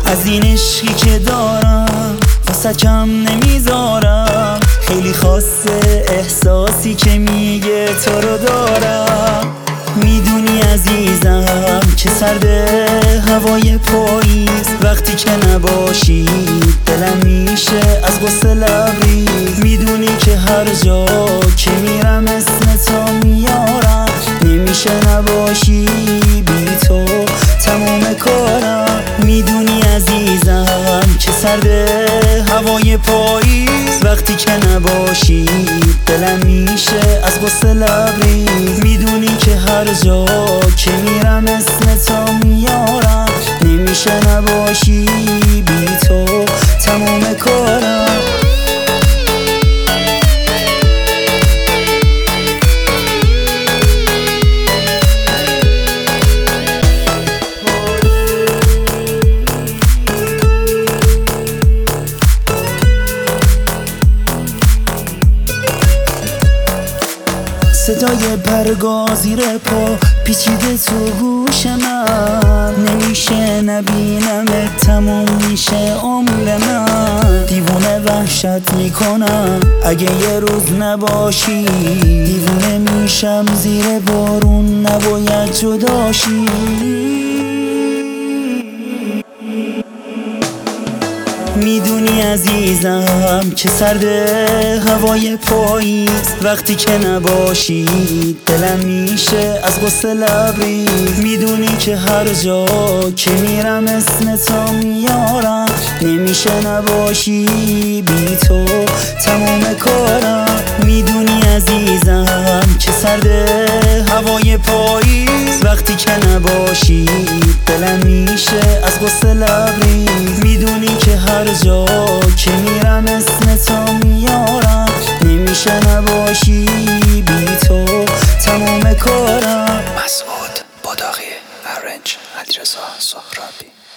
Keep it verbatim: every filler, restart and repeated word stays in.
از این عشقی که دارم واسه کم نمیذارم. خیلی خاصه احساسی که میگه تو رو دارم. میدونی عزیزم که سرد هوای پاییز، وقتی که نباشی دلم میشه از غصه لبریز. میدونی که هر جا که میرم اسم تو میارم، نمیشه نباشی بی تو تمام کارم. میدونی عزیزم که سرد هوای پاییز، وقتی که نباشی دلم میشه از غصه لبریز. میدونی که هر جا که میرم اسم تو میارم، نمیشه نباشی بی تو تمام کارم. صدای برگا زیر پا پیچیده تو گوش من، نمیشه نبینمت تموم میشه عمر من. دیوونه وحشت میکنم اگه یه روز نباشی، دیوونه میشم زیر بارون نباید جداشی. میدونی عزیزم که سرد هوای پاییز، وقتی که نباشی دلم میشه از غصه لبریز. میدونی که هر جا که میرم اسم تو میارم، نمیشه نباشی بی تو تمام کارم. میدونی عزیزم که سرد هوای پاییز، وقتی که نباشی دلم میشه از غصه لبریز. میدونی که هر جا که میرم اسم تو میارم، نمیشه نباشی بی تو تمام کارم. مسعود باداغی، ارنج علیرضا سهرابی.